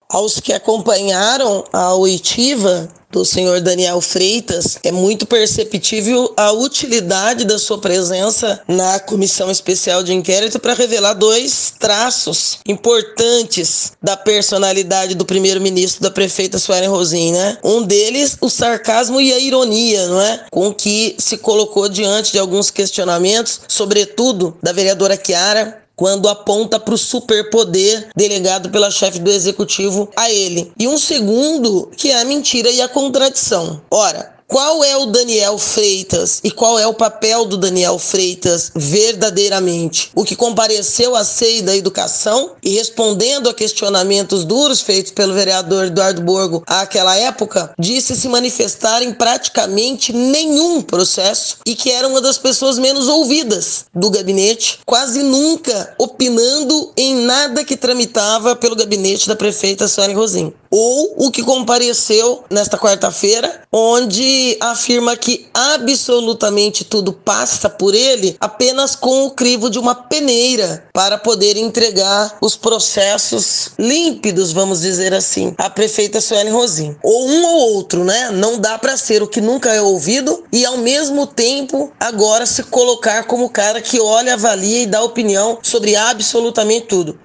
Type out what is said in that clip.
Aos que acompanharam a oitiva do senhor Daniel Freitas, é muito perceptível a utilidade da sua presença na Comissão Especial de Inquérito para revelar dois traços importantes da personalidade do primeiro-ministro da prefeita Suelen Rosim, né? Um deles, o sarcasmo e a ironia, não é? Com que se colocou diante de alguns questionamentos, sobretudo da vereadora Chiara, quando aponta para o superpoder delegado pela chefe do executivo a ele. E um segundo, que é a mentira e a contradição. Ora, qual é o Daniel Freitas e qual é o papel do Daniel Freitas verdadeiramente? O que compareceu à CEI da Educação e respondendo a questionamentos duros feitos pelo vereador Eduardo Borgo àquela época, disse se manifestar em praticamente nenhum processo e que era uma das pessoas menos ouvidas do gabinete, quase nunca opinando em nada que tramitava pelo gabinete da prefeita Suelen Rosim. Ou o que compareceu nesta quarta-feira, onde afirma que absolutamente tudo passa por ele apenas com o crivo de uma peneira para poder entregar os processos límpidos, vamos dizer assim, à prefeita Suelen Rosim. Ou um ou outro, né? Não dá para ser o que nunca é ouvido e ao mesmo tempo agora se colocar como o cara que olha, avalia e dá opinião sobre absolutamente tudo.